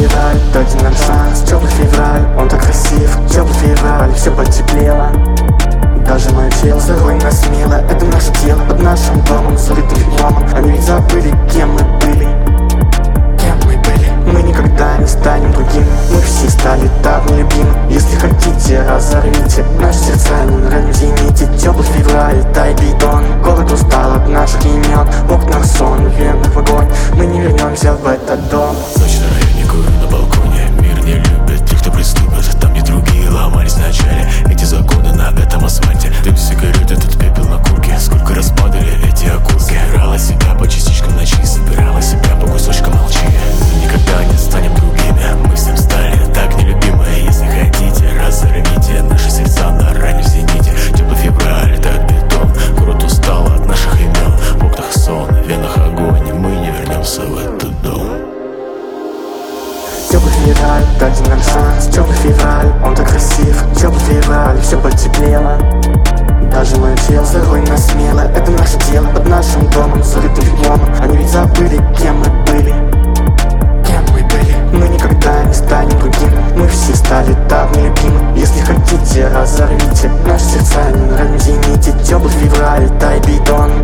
февраль, дайте нам шанс. Теплый февраль, он так красив. Теплый февраль, все потеплело. Даже мое тело зовет нас смело. Это наше тело под нашим домом, залитым теплом. Они ведь забыли, кем мы были. Кем мы были. Мы никогда не станем другим. Мы все стали так нелюбимы. Если хотите, разорвите наши сердца, не разъедините. Теплый февраль, тай бетон. Город устал от наших имен. В окнах сон, в венах огонь. Мы не вернемся в этот дом. Ночь на районе, курю на балконе. Мир не любит тех, кто приступит. Там не другие ломались вначале эти законы на этом асфальте. Дым сигареты, тут пепел на курке. Сколько раз падали эти окурки. Собирала себя по частичкам ночи, собирала себя по кусочкам молчи. Мы никогда не станем другими. Мы всем стали так нелюбимы. Если хотите, разорвите наши сердца на ране в зените. Теплый февраль, так бетон. Город устал от наших имен. В окнах сон, в венах огонь. Мы не вернемся в этот дом. Теплый февраль, дайте нам шанс. Теплый февраль, он так красив. Теплый февраль, все потеплело. Даже мое тело зовет нас смело. Это наше тело под нашим домом, залитым теплом. Они ведь забыли, кем мы были. Кем мы были. Мы никогда не станем другим. Мы все стали так нелюбимы. Если хотите, разорвите наши сердца, не разъедините. Теплый февраль, тай бетон.